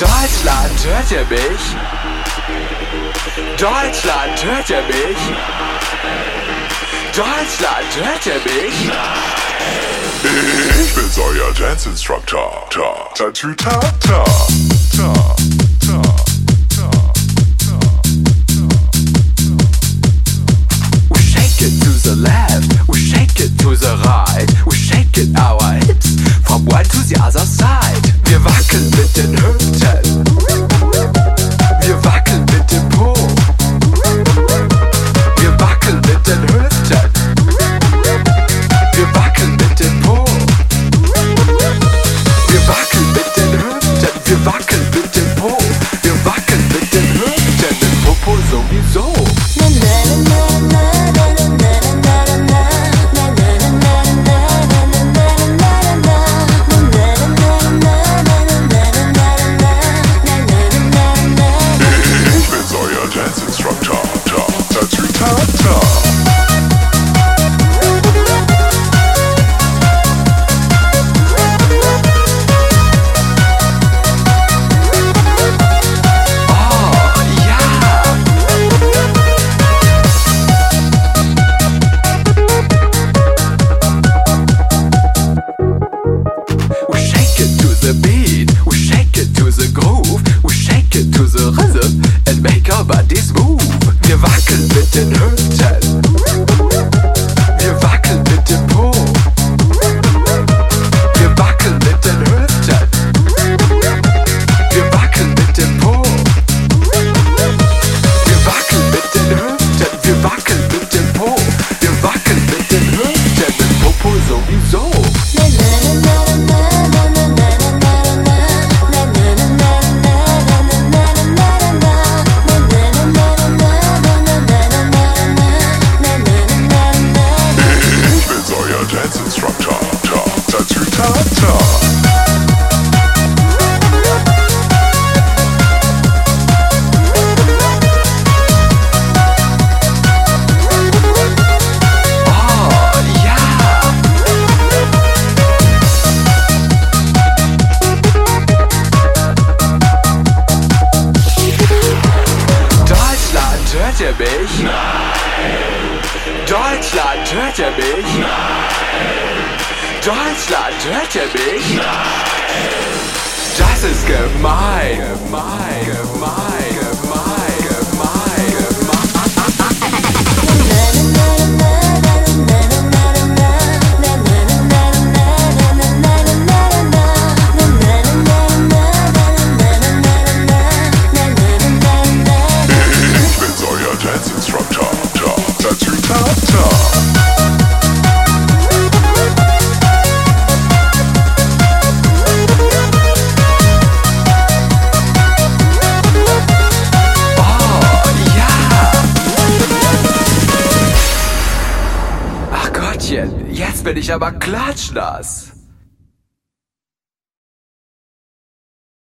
Deutschland, hört ihr mich? Deutschland, hört ihr mich? Deutschland, hört ihr mich? Ich bin's, euer Dance Instructor. Ta-ta-ta-ta. We shake it to the left, we shake it to the right, we shake it our hips from one to the other side. Wir wackeln mit den Hüften, wir wackeln mit dem Po, wir wackeln mit den Hüften, wir wackeln mit dem Po, wir wackeln mit den Hüften, wir wackeln mit dem Po, wir wackeln mit den Hüften, den Popo sowieso. Bodies move. Wir wackeln mit den Hüften, wir wackeln mit dem Po, wir wackeln mit den Hüften, wir wackeln mit dem Po, wir wackeln mit den Hüften, wir wackeln mit dem Po, wir wackeln mit den Hüften, den Popo sowieso. Hört ihr mich? Nein! Deutschland, hört ihr mich? Nein! Deutschland, hört ihr mich? Nein! Das ist gemein, gemein, gemein, gemein, gemein, gemein. Jetzt bin ich aber klatschnass.